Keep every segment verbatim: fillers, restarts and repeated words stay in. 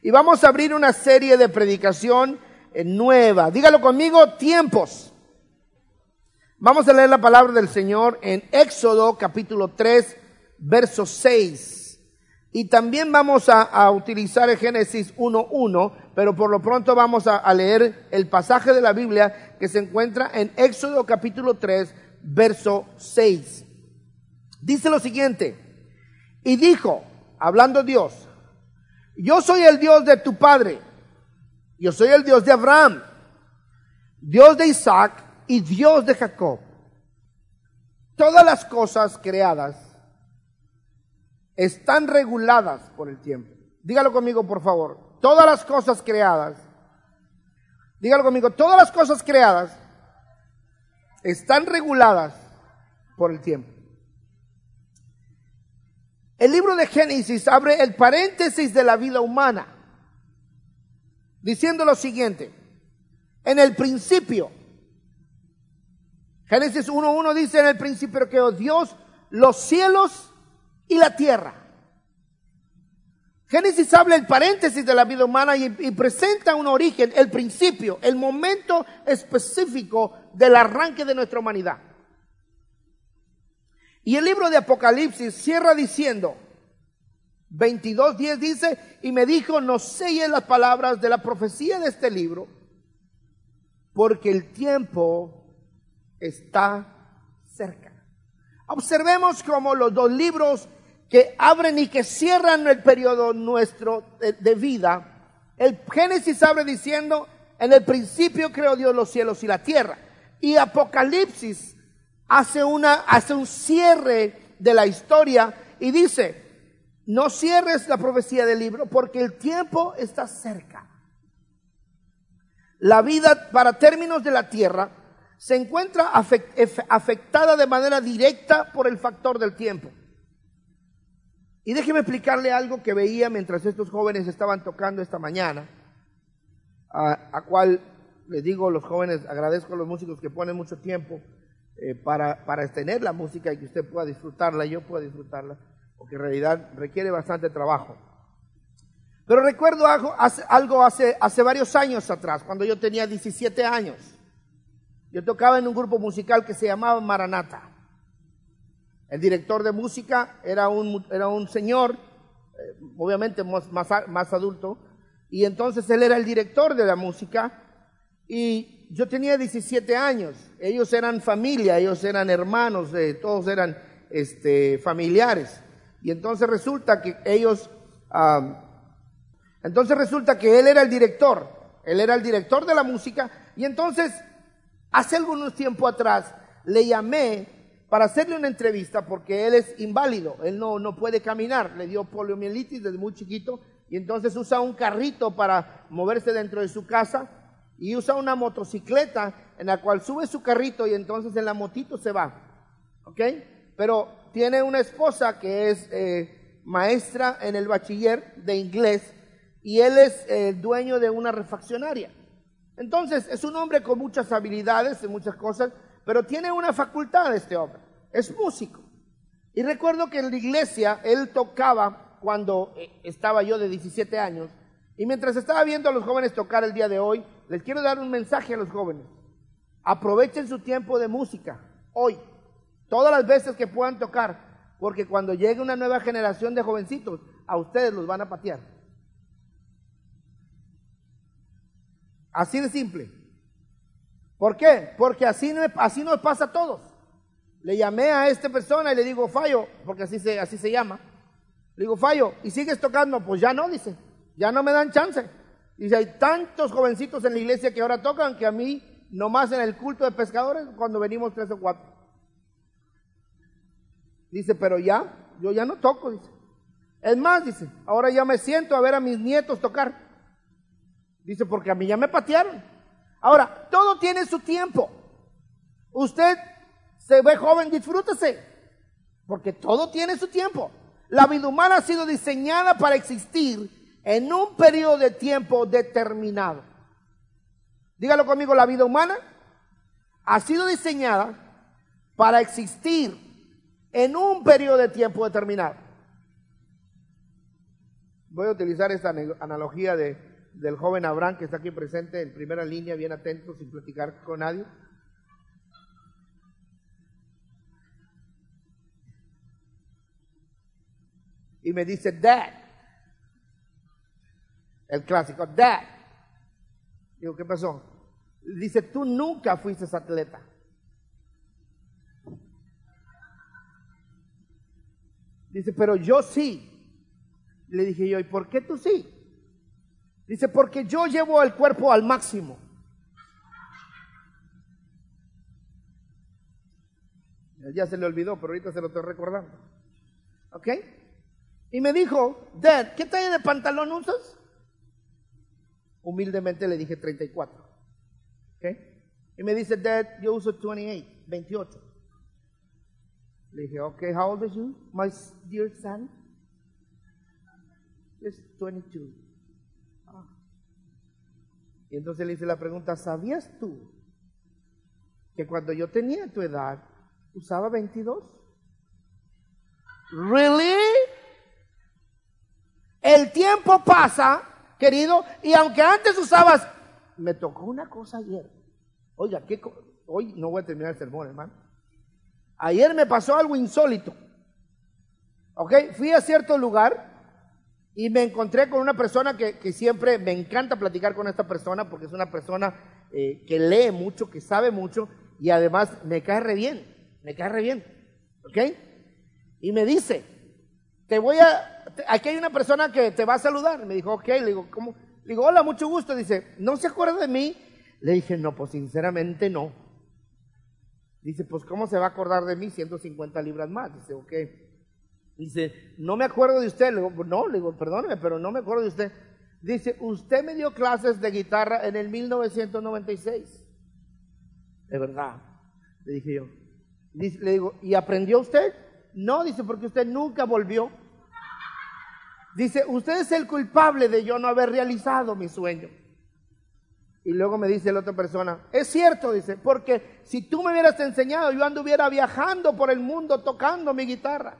Y vamos a abrir una serie de predicación nueva. Dígalo conmigo, tiempos. Vamos a leer la palabra del Señor en Éxodo capítulo tres, verso seis. Y también vamos a, a utilizar el Génesis uno uno, pero por lo pronto vamos a, a leer el pasaje de la Biblia que se encuentra en Éxodo capítulo tres, verso seis. Dice lo siguiente: y dijo, hablando Dios, yo soy el Dios de tu padre, yo soy el Dios de Abraham, Dios de Isaac y Dios de Jacob. Todas las cosas creadas están reguladas por el tiempo. Dígalo conmigo, por favor. Todas las cosas creadas, dígalo conmigo, todas las cosas creadas están reguladas por el tiempo. El libro de Génesis abre el paréntesis de la vida humana, diciendo lo siguiente: en el principio, Génesis uno uno dice, en el principio creó Dios los cielos y la tierra. Génesis habla el paréntesis de la vida humana y, y presenta un origen, el principio, el momento específico del arranque de nuestra humanidad. Y el libro de Apocalipsis cierra diciendo, veintidós diez dice, y me dijo, no selles las palabras de la profecía de este libro, porque el tiempo está cerca. Observemos cómo los dos libros que abren y que cierran el periodo nuestro de, de vida, el Génesis abre diciendo, en el principio creó Dios los cielos y la tierra, y Apocalipsis hace una hace un cierre de la historia y dice, no cierres la profecía del libro porque el tiempo está cerca. La vida, para términos de la tierra, se encuentra afectada de manera directa por el factor del tiempo. Y déjeme explicarle algo que veía mientras estos jóvenes estaban tocando esta mañana, a, a cual les digo, los jóvenes, agradezco a los músicos que ponen mucho tiempo eh, para, para tener la música y que usted pueda disfrutarla y yo pueda disfrutarla, porque en realidad requiere bastante trabajo. Pero recuerdo algo, hace, algo hace, hace varios años atrás, cuando yo tenía diecisiete años. Yo tocaba en un grupo musical que se llamaba Maranata. El director de música era un, era un señor, eh, obviamente más, más, más adulto, y entonces él era el director de la música, y yo tenía diecisiete años. Ellos eran familia, ellos eran hermanos, eh, todos eran este, familiares. Y entonces resulta que ellos, um, entonces resulta que él era el director, él era el director de la música, y entonces hace algunos tiempo atrás le llamé para hacerle una entrevista porque él es inválido, él no, no puede caminar, le dio poliomielitis desde muy chiquito y entonces usa un carrito para moverse dentro de su casa y usa una motocicleta en la cual sube su carrito y entonces en la motito se va, ¿ok? Pero tiene una esposa que es eh, maestra en el bachiller de inglés y él es eh, dueño de una refaccionaria. Entonces es un hombre con muchas habilidades en muchas cosas, pero tiene una facultad este hombre, es músico. Y recuerdo que en la iglesia él tocaba cuando estaba yo de diecisiete años, y mientras estaba viendo a los jóvenes tocar el día de hoy, les quiero dar un mensaje a los jóvenes. Aprovechen su tiempo de música, hoy, todas las veces que puedan tocar, porque cuando llegue una nueva generación de jovencitos, a ustedes los van a patear. Así de simple. ¿Por qué? Porque así, no, así nos pasa a todos. Le llamé a esta persona y le digo, Fallo, porque así se, así se llama. Le digo, Fallo, ¿y sigues tocando? Pues ya no, dice, ya no me dan chance. Dice, hay tantos jovencitos en la iglesia que ahora tocan que a mí, nomás en el culto de pescadores, cuando venimos tres o cuatro. Dice, pero ya, yo ya no toco, dice. Es más, dice, ahora ya me siento a ver a mis nietos tocar. Dice, porque a mí ya me patearon. Ahora, todo tiene su tiempo. Usted se ve joven, disfrútese, porque todo tiene su tiempo. La vida humana ha sido diseñada para existir en un periodo de tiempo determinado. Dígalo conmigo, la vida humana ha sido diseñada para existir en un periodo de tiempo determinado. Voy a utilizar esta analogía de, del joven Abraham que está aquí presente en primera línea, bien atento, sin platicar con nadie. Y me dice, Dad, el clásico, Dad. Digo, ¿qué pasó? Dice, tú nunca fuiste atleta. Dice, pero yo sí. Le dije yo, ¿y por qué tú sí? Dice, porque yo llevo el cuerpo al máximo. Ya se le olvidó, pero ahorita se lo estoy recordando. ¿Ok? Y me dijo, Dad, ¿qué talla de pantalón usas? Humildemente le dije treinta y cuatro. ¿Ok? Y me dice, Dad, yo uso veintiocho, veintiocho. Le dije, ok, how old are you, my dear son? It's twenty-two. Ah. Y entonces le hice la pregunta, ¿sabías tú que cuando yo tenía tu edad usaba veintidós? ¿Really? El tiempo pasa, querido, y aunque antes usabas, me tocó una cosa ayer. Oiga, ¿qué co- hoy no voy a terminar el sermón, hermano. Ayer me pasó algo insólito. ¿Ok? Fui a cierto lugar y me encontré con una persona que, que siempre me encanta platicar con esta persona porque es una persona eh, que lee mucho, que sabe mucho y además me cae re bien, me cae re bien. ¿Ok? Y me dice, te voy a, te- aquí hay una persona que te va a saludar. Me dijo, ok, le digo, ¿cómo? Le digo, hola, mucho gusto. Dice, ¿no se acuerda de mí? Le dije, no, pues sinceramente no. Dice, pues ¿cómo se va a acordar de mí? ciento cincuenta libras más. Dice, ok. Dice, no me acuerdo de usted. Le digo, no, le digo, perdóneme, pero no me acuerdo de usted. Dice, usted me dio clases de guitarra en el mil novecientos noventa y seis. De verdad, le dije yo. Dice, le digo, ¿y aprendió usted? No, dice, porque usted nunca volvió. Dice, usted es el culpable de yo no haber realizado mi sueño. Y luego me dice la otra persona, es cierto, dice, porque si tú me hubieras enseñado, yo anduviera viajando por el mundo tocando mi guitarra.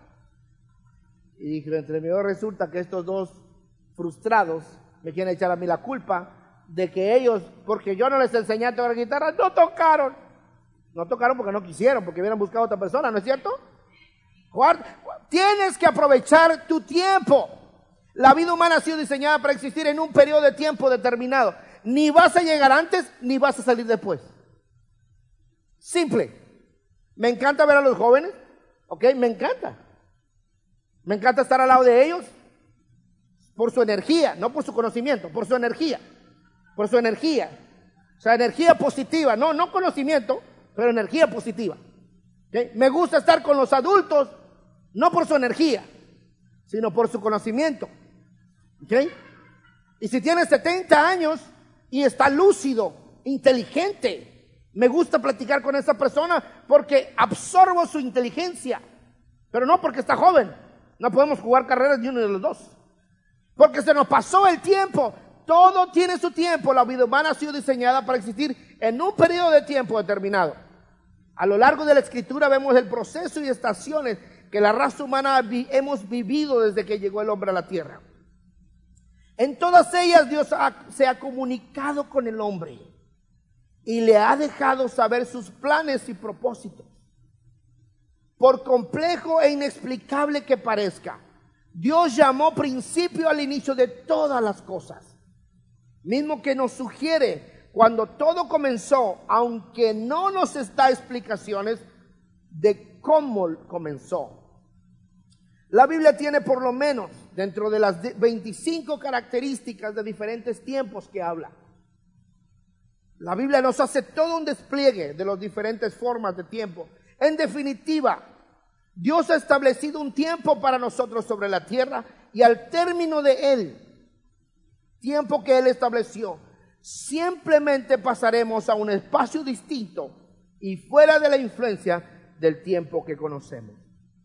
Y dije, entre mí resulta que estos dos frustrados me quieren echar a mí la culpa de que ellos, porque yo no les enseñé a tocar guitarra, no tocaron. No tocaron porque no quisieron, porque hubieran buscado a otra persona, ¿no es cierto? Guarda, tienes que aprovechar tu tiempo. La vida humana ha sido diseñada para existir en un periodo de tiempo determinado. Ni vas a llegar antes, ni vas a salir después. Simple. Me encanta ver a los jóvenes, ¿ok? Me encanta. Me encanta estar al lado de ellos por su energía, no por su conocimiento, por su energía. Por su energía. O sea, energía positiva, no, no conocimiento, pero energía positiva. ¿Okay? Me gusta estar con los adultos, no por su energía, sino por su conocimiento. ¿Okay? Y si tienes setenta años y está lúcido, inteligente, me gusta platicar con esa persona porque absorbo su inteligencia, pero no porque está joven. No podemos jugar carreras ni uno de los dos, porque se nos pasó el tiempo. Todo tiene su tiempo. La vida humana ha sido diseñada para existir en un periodo de tiempo determinado. A lo largo de la escritura vemos el proceso y estaciones que la raza humana vi- hemos vivido desde que llegó el hombre a la tierra. En todas ellas Dios ha- se ha comunicado con el hombre y le ha dejado saber sus planes y propósitos. Por complejo e inexplicable que parezca, Dios llamó principio al inicio de todas las cosas, mismo que nos sugiere cuando todo comenzó, aunque no nos da explicaciones de cómo comenzó. La Biblia tiene por lo menos dentro de las veinticinco características de diferentes tiempos que habla. La Biblia nos hace todo un despliegue de las diferentes formas de tiempo. En definitiva, Dios ha establecido un tiempo para nosotros sobre la tierra y al término de él, tiempo que él estableció, simplemente pasaremos a un espacio distinto y fuera de la influencia del tiempo que conocemos.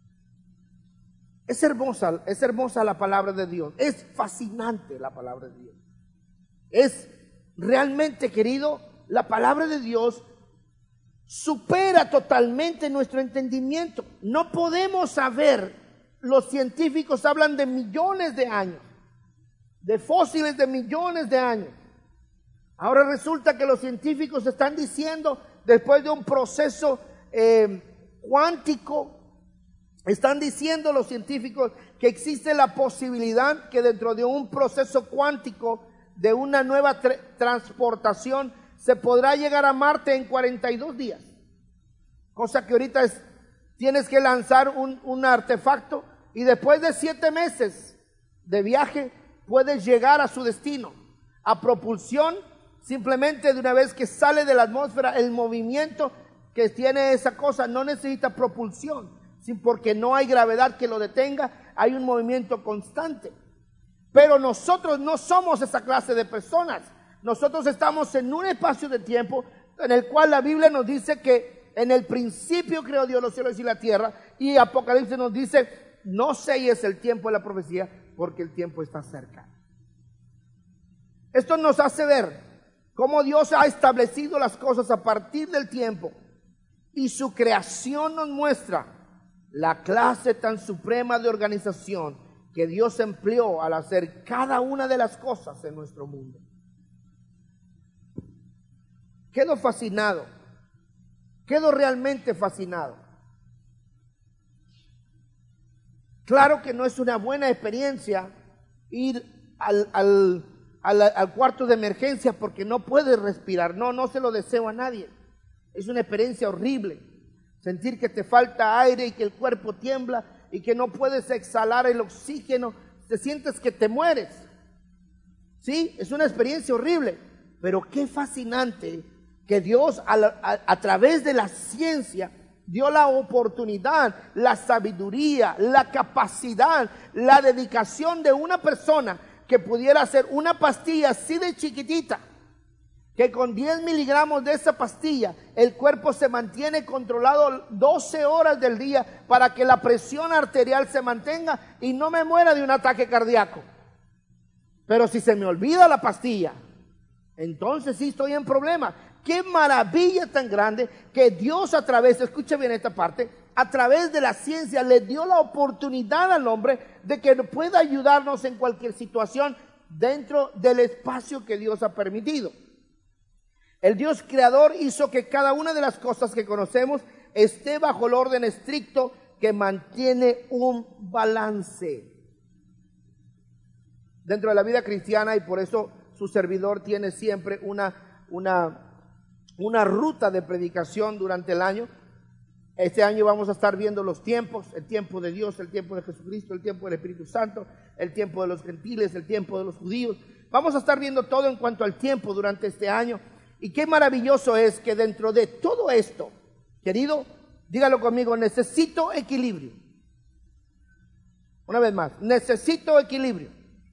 Es hermosa, es hermosa la palabra de Dios, es fascinante la palabra de Dios. Es realmente, querido, la palabra de Dios supera totalmente nuestro entendimiento. No podemos saber, los científicos hablan de millones de años, de fósiles de millones de años. Ahora resulta que los científicos están diciendo, después de un proceso eh, cuántico, están diciendo los científicos que existe la posibilidad que dentro de un proceso cuántico de una nueva tra- transportación se podrá llegar a Marte en cuarenta y dos días. Cosa que ahorita es, tienes que lanzar un, un artefacto y después de siete meses de viaje puedes llegar a su destino. A propulsión, simplemente de una vez que sale de la atmósfera, el movimiento que tiene esa cosa no necesita propulsión, porque no hay gravedad que lo detenga, hay un movimiento constante. Pero nosotros no somos esa clase de personas. Nosotros estamos en un espacio de tiempo en el cual la Biblia nos dice que en el principio creó Dios los cielos y la tierra, y Apocalipsis nos dice, no selles el tiempo de la profecía, porque el tiempo está cerca. Esto nos hace ver cómo Dios ha establecido las cosas a partir del tiempo, y su creación nos muestra la clase tan suprema de organización que Dios empleó al hacer cada una de las cosas en nuestro mundo. Quedo fascinado, quedo realmente fascinado. Claro que no es una buena experiencia ir al, al, al, al cuarto de emergencia porque no puedes respirar. No, no se lo deseo a nadie. Es una experiencia horrible. Sentir que te falta aire y que el cuerpo tiembla y que no puedes exhalar el oxígeno. Te sientes que te mueres. Sí, es una experiencia horrible. Pero qué fascinante que Dios a, la, a, a través de la ciencia dio la oportunidad, la sabiduría, la capacidad, la dedicación de una persona que pudiera hacer una pastilla así de chiquitita, que con diez miligramos de esa pastilla el cuerpo se mantiene controlado doce horas del día para que la presión arterial se mantenga y no me muera de un ataque cardíaco. Pero si se me olvida la pastilla, entonces sí estoy en problema. Qué maravilla tan grande que Dios a través, escuche bien esta parte, a través de la ciencia le dio la oportunidad al hombre de que pueda ayudarnos en cualquier situación dentro del espacio que Dios ha permitido. El Dios creador hizo que cada una de las cosas que conocemos esté bajo el orden estricto que mantiene un balance dentro de la vida cristiana, y por eso su servidor tiene siempre una, una, una ruta de predicación durante el año. Este año vamos a estar viendo los tiempos, el tiempo de Dios, el tiempo de Jesucristo, el tiempo del Espíritu Santo, el tiempo de los gentiles, el tiempo de los judíos. Vamos a estar viendo todo en cuanto al tiempo durante este año. Y qué maravilloso es que dentro de todo esto, querido, dígalo conmigo, necesito equilibrio. Una vez más, necesito equilibrio.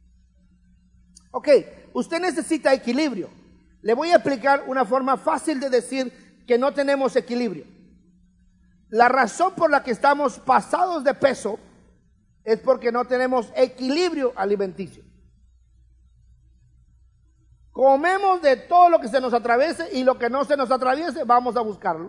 Ok, usted necesita equilibrio. Le voy a explicar una forma fácil de decir que no tenemos equilibrio. La razón por la que estamos pasados de peso es porque no tenemos equilibrio alimenticio. Comemos de todo lo que se nos atraviese, y lo que no se nos atraviese, vamos a buscarlo.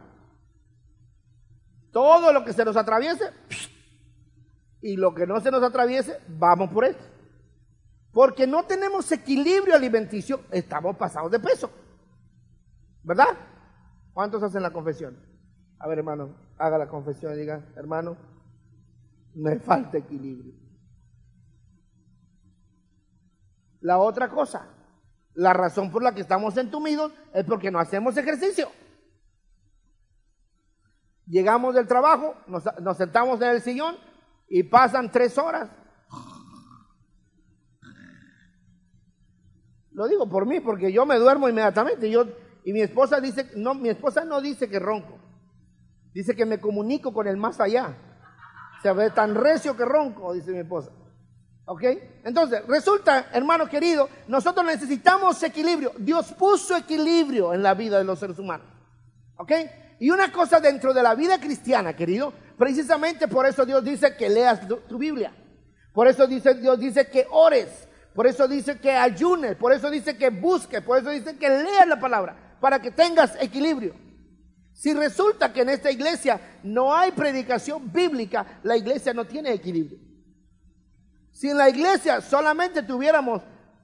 Todo lo que se nos atraviese, y lo que no se nos atraviese, vamos por eso. Porque no tenemos equilibrio alimenticio, estamos pasados de peso. ¿Verdad? ¿Cuántos hacen la confesión? A ver, hermano, haga la confesión y diga, hermano, me falta equilibrio. La otra cosa, la razón por la que estamos entumidos es porque no hacemos ejercicio. Llegamos del trabajo, nos, nos sentamos en el sillón y pasan tres horas. Lo digo por mí, porque yo me duermo inmediatamente. Yo, y mi esposa dice, no, mi esposa no dice que ronco. Dice que me comunico con el más allá. Se ve tan recio que ronco, dice mi esposa. ¿Ok? Entonces, resulta, hermano querido, nosotros necesitamos equilibrio. Dios puso equilibrio en la vida de los seres humanos. ¿Ok? Y una cosa dentro de la vida cristiana, querido, precisamente por eso Dios dice que leas tu, tu Biblia. Por eso dice, Dios dice que ores. Por eso dice que ayunes. Por eso dice que busques. Por eso dice que leas la palabra, para que tengas equilibrio. Si resulta que en esta iglesia no hay predicación bíblica, la iglesia no tiene equilibrio. Si en la iglesia solamente tuviéramos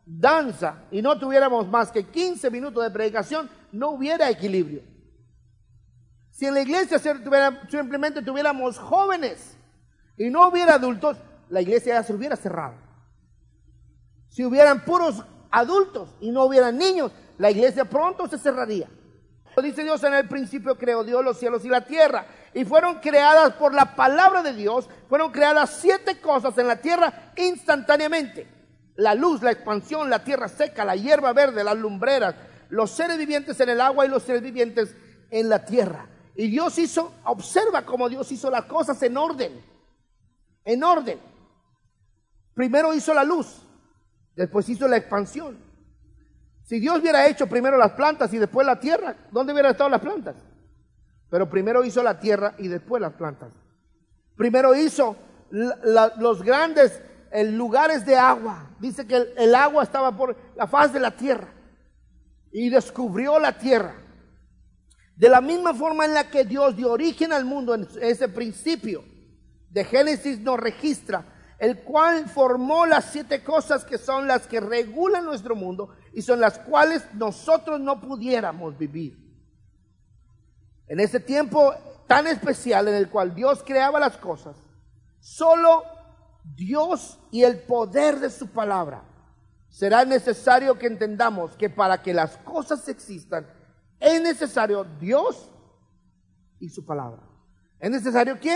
danza y no tuviéramos más que quince minutos de predicación, no hubiera equilibrio. Si en la iglesia simplemente tuviéramos jóvenes y no hubiera adultos, la iglesia ya se hubiera cerrado. Si hubieran puros adultos y no hubieran niños, la iglesia pronto se cerraría. Dice Dios: en el principio creó Dios los cielos y la tierra, y fueron creadas por la palabra de Dios. Fueron creadas siete cosas en la tierra instantáneamente: la luz, la expansión, la tierra seca, la hierba verde, las lumbreras, los seres vivientes en el agua y los seres vivientes en la tierra. Y Dios hizo, observa cómo Dios hizo las cosas en orden, en orden. Primero hizo la luz, después hizo la expansión. Si Dios hubiera hecho primero las plantas y después la tierra, ¿dónde hubieran estado las plantas? Pero primero hizo la tierra y después las plantas. Primero hizo la, la, los grandes eh, lugares de agua. Dice que el, el agua estaba por la faz de la tierra y descubrió la tierra. De la misma forma en la que Dios dio origen al mundo, en ese principio de Génesis nos registra, el cual formó las siete cosas que son las que regulan nuestro mundo y son las cuales nosotros no pudiéramos vivir. En ese tiempo tan especial en el cual Dios creaba las cosas, solo Dios y el poder de su palabra. Será necesario que entendamos que para que las cosas existan, es necesario Dios y su palabra. ¿Es necesario qué?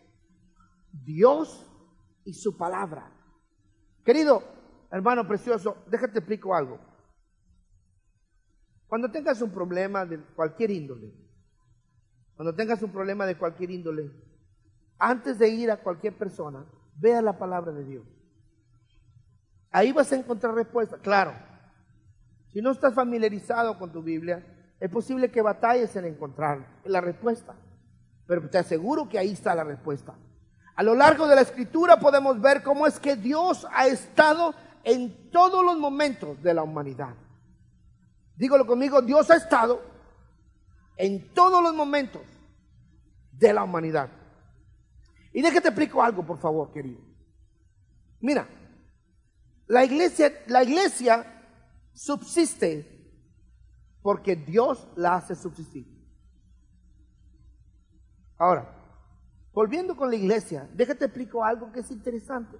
Dios y su palabra. Querido hermano precioso, déjate explico algo. Cuando tengas un problema de cualquier índole, cuando tengas un problema de cualquier índole, antes de ir a cualquier persona, vea la palabra de Dios. Ahí vas a encontrar respuesta. Claro, si no estás familiarizado con tu Biblia, es posible que batalles en encontrar la respuesta, pero te aseguro que ahí está la respuesta. A lo largo de la Escritura podemos ver cómo es que Dios ha estado en todos los momentos de la humanidad. Dígalo conmigo: Dios ha estado en todos los momentos de la humanidad. Y déjate explico algo, por favor, querido. Mira, la iglesia, la iglesia subsiste porque Dios la hace subsistir. Ahora, volviendo con la iglesia, déjate explico algo que es interesante.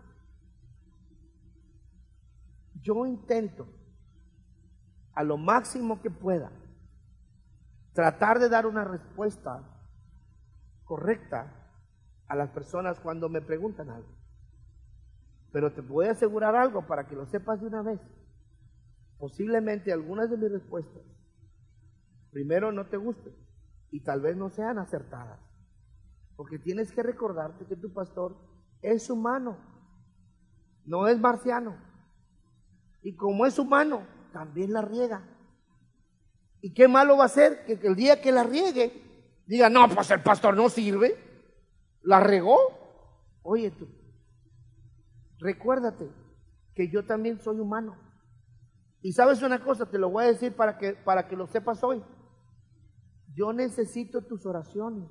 Yo intento, a lo máximo que pueda, tratar de dar una respuesta correcta a las personas cuando me preguntan algo. Pero te voy a asegurar algo para que lo sepas de una vez. Posiblemente algunas de mis respuestas primero no te gusten y tal vez no sean acertadas, porque tienes que recordarte que tu pastor es humano, no es marciano, y como es humano también la riega. ¿Y qué malo va a ser? Que, que el día que la riegue diga: no, pues el pastor no sirve, la regó. Oye tú, recuérdate que yo también soy humano. Y sabes una cosa, te lo voy a decir para que, para que lo sepas hoy. Yo necesito tus oraciones.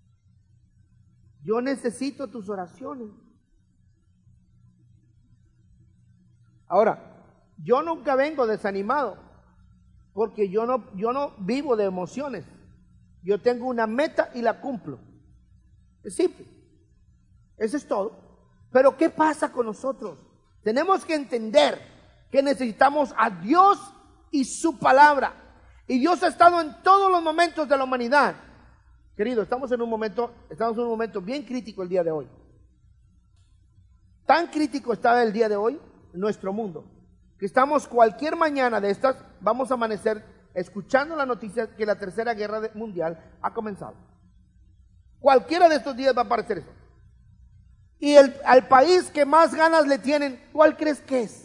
Yo necesito tus oraciones. Ahora, yo nunca vengo desanimado, porque yo no, yo no vivo de emociones. Yo tengo una meta y la cumplo. Es simple. Eso es todo. Pero ¿qué pasa con nosotros? Tenemos que entender que necesitamos a Dios y su palabra. Y Dios ha estado en todos los momentos de la humanidad. Querido, estamos en un momento, estamos en un momento bien crítico el día de hoy. Tan crítico está el día de hoy nuestro mundo, que estamos cualquier mañana de estas, vamos a amanecer escuchando la noticia que la tercera guerra mundial ha comenzado. Cualquiera de estos días va a aparecer eso. Y el, al país que más ganas le tienen, ¿cuál crees que es?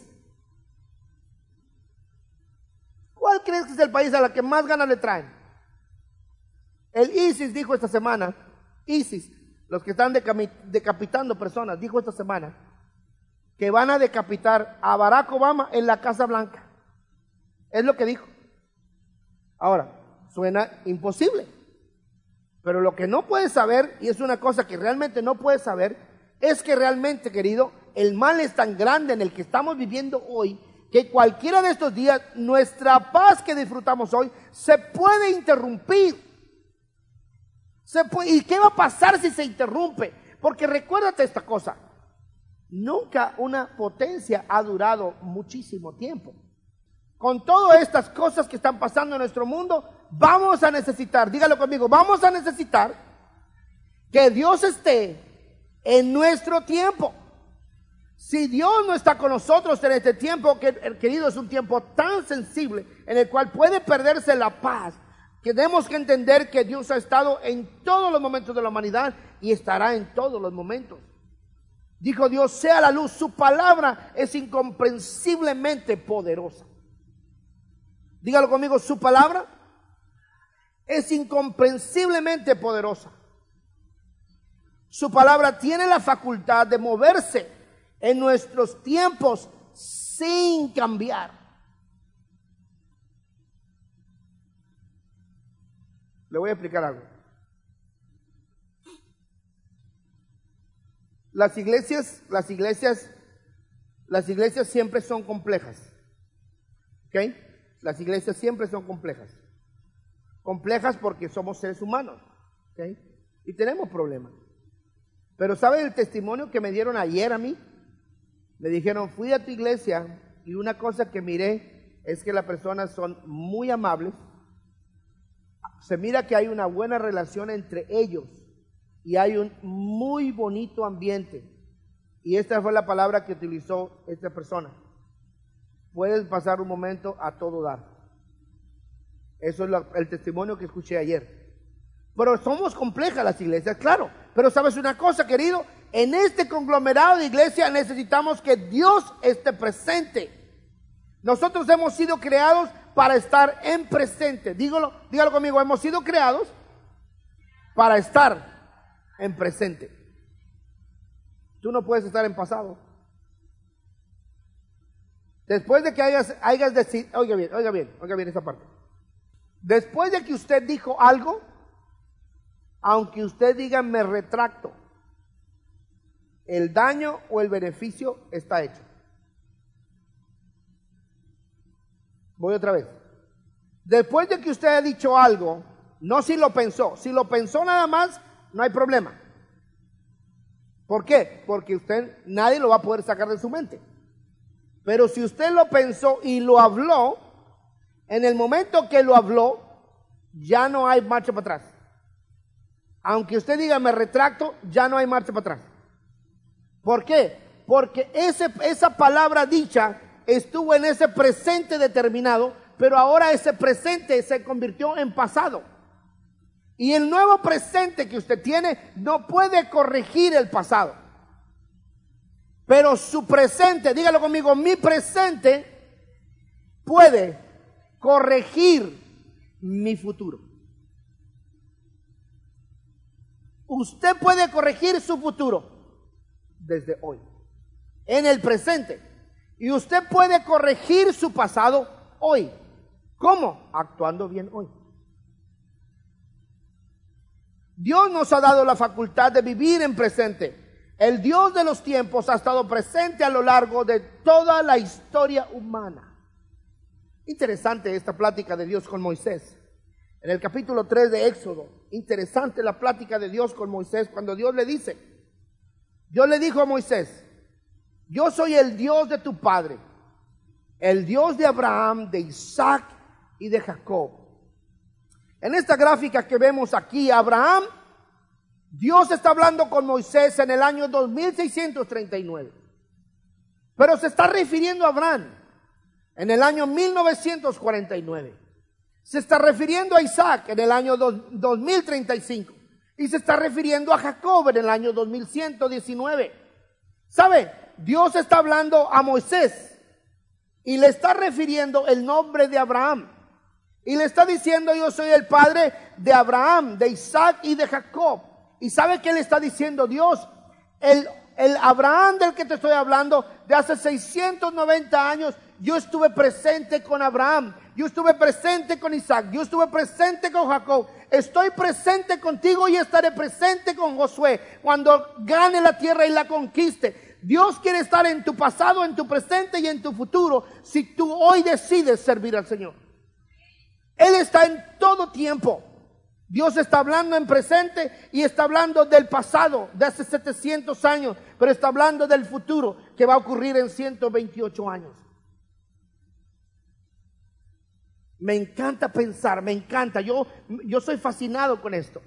¿Cuál crees que es el país a la que más ganas le traen? El ISIS dijo esta semana, ISIS, los que están decapitando personas, dijo esta semana que van a decapitar a Barack Obama en la Casa Blanca. Es lo que dijo. Ahora, suena imposible, pero lo que no puedes saber, y es una cosa que realmente no puedes saber, es que realmente, querido, el mal es tan grande en el que estamos viviendo hoy, que cualquiera de estos días, nuestra paz que disfrutamos hoy, se puede interrumpir. Se puede, ¿y qué va a pasar si se interrumpe? Porque recuérdate esta cosa, nunca una potencia ha durado muchísimo tiempo. Con todas estas cosas que están pasando en nuestro mundo, vamos a necesitar, dígalo conmigo, vamos a necesitar que Dios esté en nuestro tiempo. Si Dios no está con nosotros en este tiempo, que querido, es un tiempo tan sensible en el cual puede perderse la paz, que tenemos que entender que Dios ha estado en todos los momentos de la humanidad y estará en todos los momentos. Dijo Dios, sea la luz. Su palabra es incomprensiblemente poderosa. Dígalo conmigo, su palabra es incomprensiblemente poderosa. Su palabra tiene la facultad de moverse en nuestros tiempos sin cambiar. Le voy a explicar algo. Las iglesias, las iglesias, las iglesias siempre son complejas. ¿Ok? Las iglesias siempre son complejas. Complejas porque somos seres humanos. ¿Ok? Y tenemos problemas. Pero ¿sabe el testimonio que me dieron ayer a mí? Me dijeron, fui a tu iglesia y una cosa que miré es que las personas son muy amables. Se mira que hay una buena relación entre ellos y hay un muy bonito ambiente. Y esta fue la palabra que utilizó esta persona. Puedes pasar un momento a todo dar. Eso es lo, el testimonio que escuché ayer. Pero somos complejas las iglesias, claro. Pero sabes una cosa, querido, en este conglomerado de iglesia necesitamos que Dios esté presente. Nosotros hemos sido creados para estar en presente. Dígalo, dígalo conmigo, hemos sido creados para estar en presente. Tú no puedes estar en pasado. Después de que hayas, hayas decidido, oiga bien, oiga bien, oiga bien esa parte. Después de que usted dijo algo, aunque usted diga me retracto, el daño o el beneficio está hecho. Voy otra vez. Después de que usted ha dicho algo, no si lo pensó, si lo pensó nada más, no hay problema. ¿Por qué? Porque usted, nadie lo va a poder sacar de su mente. Pero si usted lo pensó y lo habló, en el momento que lo habló, ya no hay marcha para atrás. Aunque usted diga me retracto, ya no hay marcha para atrás. ¿Por qué? Porque ese, esa palabra dicha estuvo en ese presente determinado, pero ahora ese presente se convirtió en pasado. Y el nuevo presente que usted tiene no puede corregir el pasado. Pero su presente, dígalo conmigo, mi presente puede corregir mi futuro. Usted puede corregir su futuro desde hoy, en el presente. Y usted puede corregir su pasado hoy. ¿Cómo? Actuando bien hoy. Dios nos ha dado la facultad de vivir en presente. El Dios de los tiempos ha estado presente a lo largo de toda la historia humana. Interesante esta plática de Dios con Moisés. En el capítulo tres de Éxodo, interesante la plática de Dios con Moisés cuando Dios le dice, Dios le dijo a Moisés, yo soy el Dios de tu padre, el Dios de Abraham, de Isaac y de Jacob. En esta gráfica que vemos aquí, Abraham, Dios está hablando con Moisés en el año dos mil seiscientos treinta y nueve. Pero se está refiriendo a Abraham en el año mil novecientos cuarenta y nueve. Se está refiriendo a Isaac en el año dos mil treinta y cinco. Y se está refiriendo a Jacob en el año dos mil ciento diecinueve. ¿Sabe? Dios está hablando a Moisés y le está refiriendo el nombre de Abraham. Y le está diciendo, yo soy el padre de Abraham, de Isaac y de Jacob. ¿Y sabe qué le está diciendo Dios? El, el Abraham del que te estoy hablando, de hace seiscientos noventa años, yo estuve presente con Abraham, yo estuve presente con Isaac, yo estuve presente con Jacob. Estoy presente contigo y estaré presente con Josué cuando gane la tierra y la conquiste. Dios quiere estar en tu pasado, en tu presente y en tu futuro si tú hoy decides servir al Señor. Él está en todo tiempo. Dios está hablando en presente y está hablando del pasado de hace setecientos años, pero está hablando del futuro que va a ocurrir en ciento veintiocho años. Me encanta pensar, me encanta. Yo, yo soy fascinado con esto.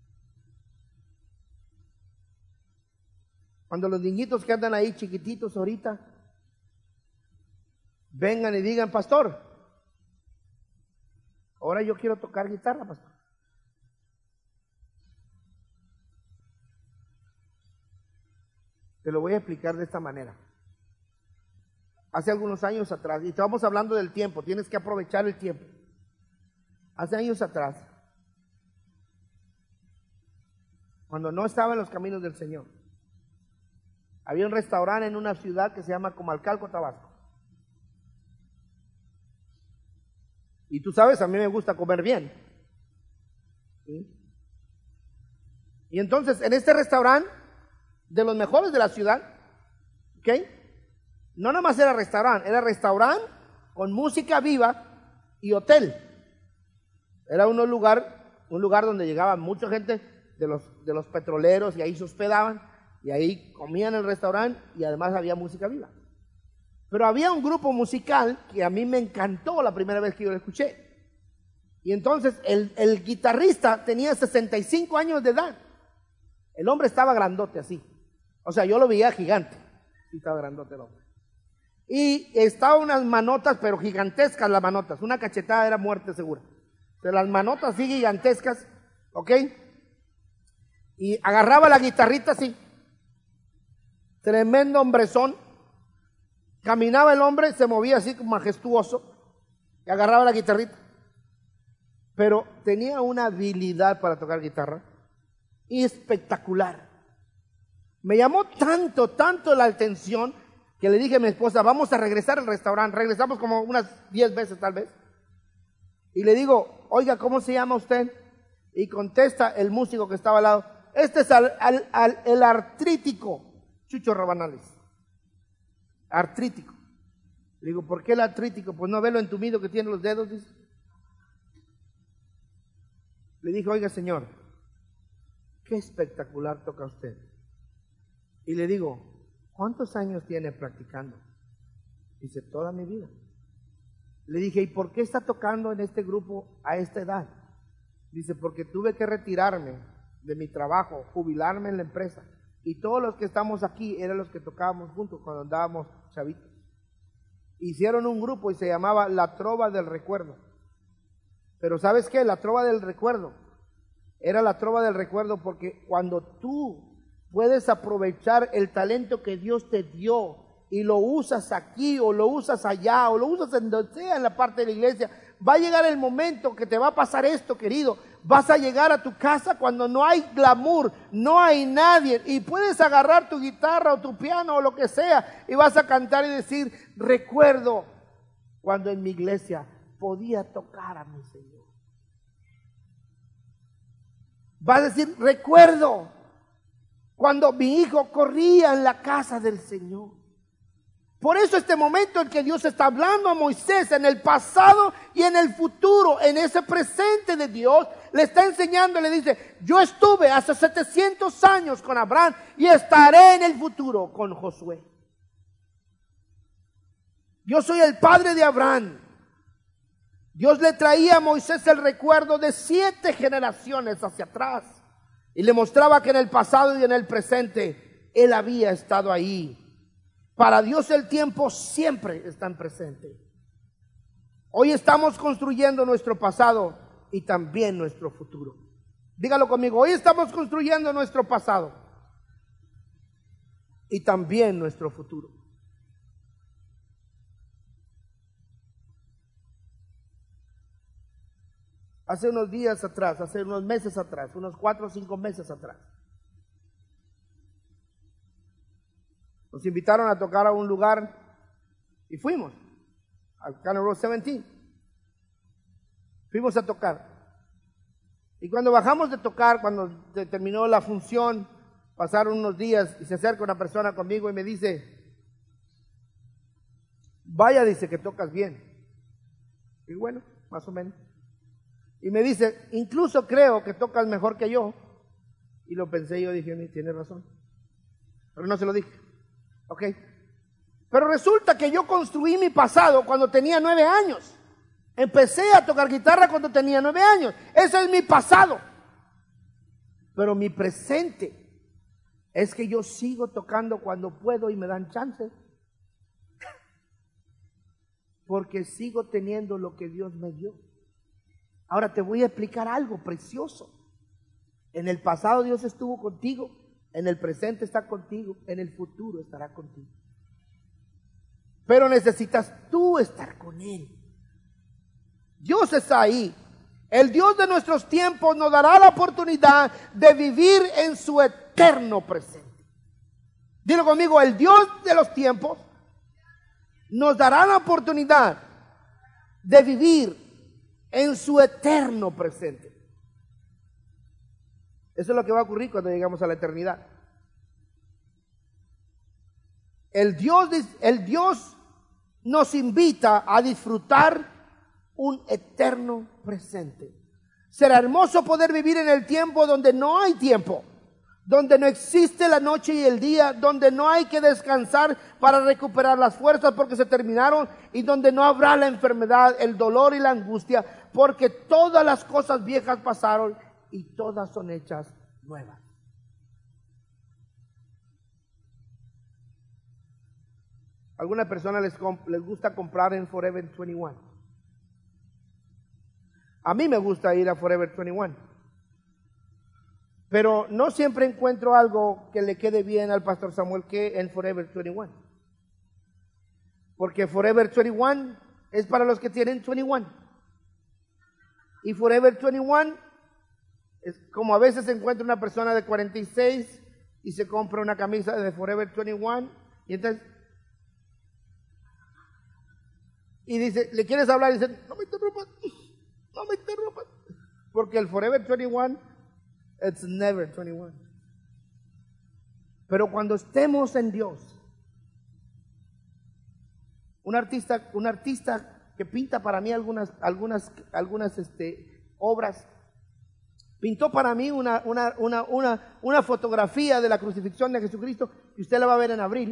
Cuando los niñitos que andan ahí chiquititos ahorita vengan y digan, pastor, ahora yo quiero tocar guitarra, pastor. Te lo voy a explicar de esta manera. Hace algunos años atrás, y estamos hablando del tiempo, tienes que aprovechar el tiempo. Hace años atrás, cuando no estaba en los caminos del Señor, había un restaurante en una ciudad que se llama Comalcalco, Tabasco. Y tú sabes, a mí me gusta comer bien. ¿Sí? Y entonces, en este restaurante, de los mejores de la ciudad, ¿ok? No nada más era restaurante, era restaurante con música viva y hotel. Era un lugar, un lugar donde llegaba mucha gente de los, de los petroleros y ahí se hospedaban y ahí comían en el restaurante y además había música viva. Pero había un grupo musical que a mí me encantó la primera vez que yo lo escuché. Y entonces el, el guitarrista tenía sesenta y cinco años de edad. El hombre estaba grandote así. O sea, yo lo veía gigante. Sí, estaba grandote el hombre. Y estaban unas manotas, pero gigantescas las manotas. Una cachetada era muerte segura. De las manotas así gigantescas, ¿ok? Y agarraba la guitarrita así. Tremendo hombrezón. Caminaba el hombre, se movía así majestuoso. Y agarraba la guitarrita. Pero tenía una habilidad para tocar guitarra espectacular. Me llamó tanto, tanto la atención que le dije a mi esposa, vamos a regresar al restaurante. Regresamos como unas diez veces tal vez. Y le digo, oiga, ¿cómo se llama usted? Y contesta el músico que estaba al lado, este es al, al, al, el artrítico Chucho Rabanales. Artrítico. Le digo, ¿por qué el artrítico? Pues no ve lo entumido que tiene los dedos, dice. Le dije, oiga señor, qué espectacular toca usted. Y le digo, ¿cuántos años tiene practicando? Dice, toda mi vida. Le dije, ¿y por qué está tocando en este grupo a esta edad? Dice, porque tuve que retirarme de mi trabajo, jubilarme en la empresa. Y todos los que estamos aquí eran los que tocábamos juntos cuando andábamos chavitos. Hicieron un grupo y se llamaba La Trova del Recuerdo. Pero ¿sabes qué? La Trova del Recuerdo era la Trova del Recuerdo porque cuando tú puedes aprovechar el talento que Dios te dio y lo usas aquí o lo usas allá o lo usas en donde sea en la parte de la iglesia, va a llegar el momento que te va a pasar esto, querido. Vas a llegar a tu casa cuando no hay glamour, no hay nadie y puedes agarrar tu guitarra o tu piano o lo que sea y vas a cantar y decir, recuerdo cuando en mi iglesia podía tocar a mi Señor. Vas a decir, recuerdo cuando mi hijo corría en la casa del Señor. Por eso este momento en que Dios está hablando a Moisés en el pasado y en el futuro, en ese presente de Dios, le está enseñando, le dice, yo estuve hace setecientos años con Abraham y estaré en el futuro con Josué. Yo soy el padre de Abraham. Dios le traía a Moisés el recuerdo de siete generaciones hacia atrás y le mostraba que en el pasado y en el presente él había estado ahí. Para Dios el tiempo siempre está en presente. Hoy estamos construyendo nuestro pasado y también nuestro futuro. Dígalo conmigo, hoy estamos construyendo nuestro pasado y también nuestro futuro. Hace unos días atrás, hace unos meses atrás, unos cuatro o cinco meses atrás, nos invitaron a tocar a un lugar y fuimos, al Canal Road diecisiete. Fuimos a tocar. Y cuando bajamos de tocar, cuando terminó la función, pasaron unos días y se acerca una persona conmigo y me dice, vaya, dice que tocas bien. Y bueno, más o menos. Y me dice, incluso creo que tocas mejor que yo. Y lo pensé, yo dije, tiene razón. Pero no se lo dije. Ok. Pero resulta que yo construí mi pasado cuando tenía nueve años. Empecé a tocar guitarra cuando tenía nueve años. Ese es mi pasado. Pero mi presente es que yo sigo tocando cuando puedo y me dan chance. Porque sigo teniendo lo que Dios me dio. Ahora te voy a explicar algo precioso. En el pasado Dios estuvo contigo, en el presente está contigo, en el futuro estará contigo. Pero necesitas tú estar con Él. Dios está ahí. El Dios de nuestros tiempos nos dará la oportunidad de vivir en su eterno presente. Dilo conmigo, el Dios de los tiempos nos dará la oportunidad de vivir en su eterno presente. Eso es lo que va a ocurrir cuando llegamos a la eternidad. El Dios, el Dios nos invita a disfrutar un eterno presente. Será hermoso poder vivir en el tiempo donde no hay tiempo, donde no existe la noche y el día, donde no hay que descansar para recuperar las fuerzas porque se terminaron y donde no habrá la enfermedad, el dolor y la angustia, porque todas las cosas viejas pasaron y todas son hechas nuevas. A algunas personas les, les gusta comprar en Forever veintiuno. A mí me gusta ir a Forever veintiuno. Pero no siempre encuentro algo que le quede bien al pastor Samuel que en Forever veintiuno. Porque Forever veintiuno es para los que tienen veintiuno. Y Forever veintiuno es como a veces se encuentra una persona de cuarenta y seis y se compra una camisa de Forever veintiuno y entonces y dice, le quieres hablar y dice, no me interrumpas, no me interrumpas, porque el Forever veintiuno it's never veintiuno. Pero cuando estemos en Dios, un artista, un artista que pinta para mí algunas, algunas, algunas este, obras, pintó para mí una, una, una, una, una fotografía de la crucifixión de Jesucristo, que usted la va a ver en abril.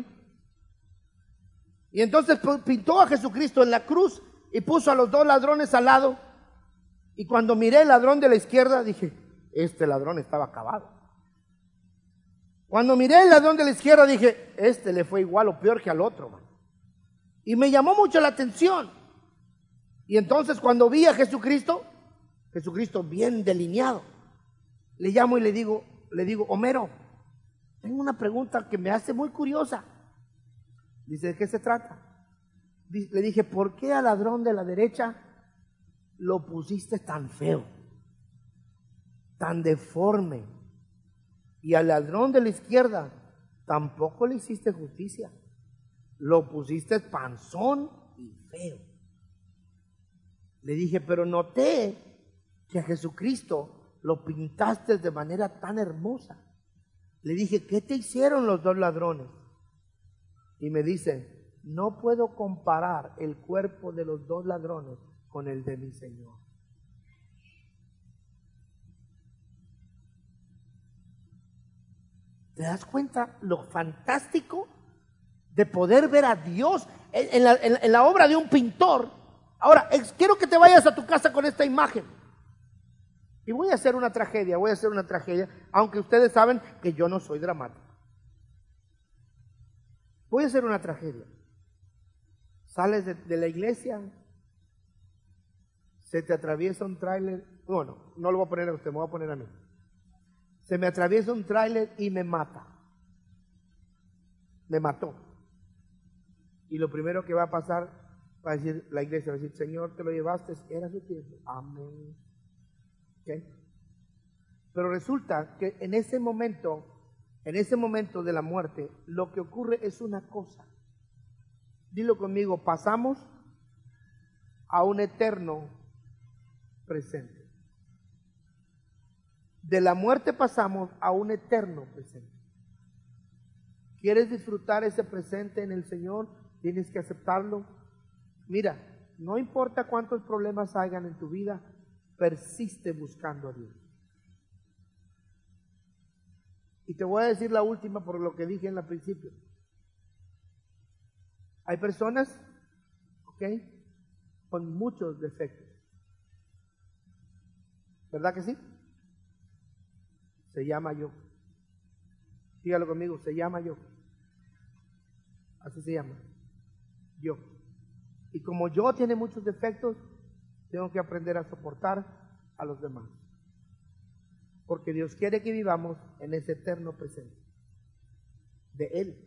Y entonces pintó a Jesucristo en la cruz y puso a los dos ladrones al lado. Y cuando miré el ladrón de la izquierda, dije, este ladrón estaba acabado. Cuando miré el ladrón de la izquierda, dije, este le fue igual o peor que al otro, man. Y me llamó mucho la atención. Y entonces cuando vi a Jesucristo, Jesucristo bien delineado, le llamo y le digo, le digo, Homero, tengo una pregunta que me hace muy curiosa. Dice, ¿de qué se trata? Le dije, ¿por qué al ladrón de la derecha lo pusiste tan feo, tan deforme? Y al ladrón de la izquierda tampoco le hiciste justicia. Lo pusiste panzón y feo. Le dije, pero noté que a Jesucristo lo pintaste de manera tan hermosa. Le dije, ¿qué te hicieron los dos ladrones? Y me dice, no puedo comparar el cuerpo de los dos ladrones con el de mi Señor. ¿Te das cuenta lo fantástico de poder ver a Dios en, en, la, en, en la obra de un pintor? Ahora, ex, quiero que te vayas a tu casa con esta imagen. Y voy a hacer una tragedia, voy a hacer una tragedia, aunque ustedes saben que yo no soy dramático. Voy a hacer una tragedia. Sales de, de la iglesia, se te atraviesa un tráiler, bueno, no lo voy a poner a usted, me voy a poner a mí. Se me atraviesa un tráiler y me mata. Me mató. Y lo primero que va a pasar, va a decir la iglesia, va a decir, Señor, te lo llevaste, era su tiempo. Amén. ¿Okay? Pero resulta que en ese momento, en ese momento de la muerte, lo que ocurre es una cosa. Dilo conmigo, pasamos a un eterno presente. De la muerte pasamos a un eterno presente. ¿Quieres disfrutar ese presente en el Señor? Tienes que aceptarlo. Mira, no importa cuántos problemas hayan en tu vida, persiste buscando a Dios. Y te voy a decir la última por lo que dije en el principio. Hay personas, ¿ok?, con muchos defectos. ¿Verdad que sí? Se llama yo. Dígalo conmigo, se llama yo. Así se llama. Yo. Y como yo tiene muchos defectos, tengo que aprender a soportar a los demás. Porque Dios quiere que vivamos en ese eterno presente de Él.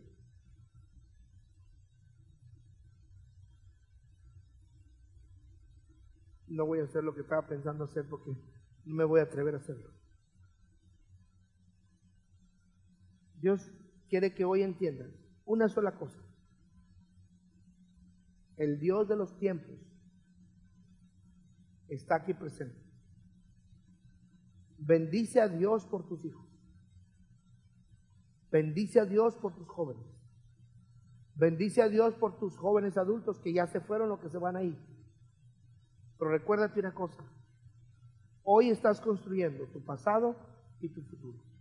No voy a hacer lo que estaba pensando hacer porque no me voy a atrever a hacerlo. Dios quiere que hoy entiendan una sola cosa. El Dios de los tiempos está aquí presente. Bendice a Dios por tus hijos. Bendice a Dios por tus jóvenes. Bendice a Dios por tus jóvenes adultos que ya se fueron o que se van a ir. Pero recuérdate una cosa. Hoy estás construyendo tu pasado y tu futuro.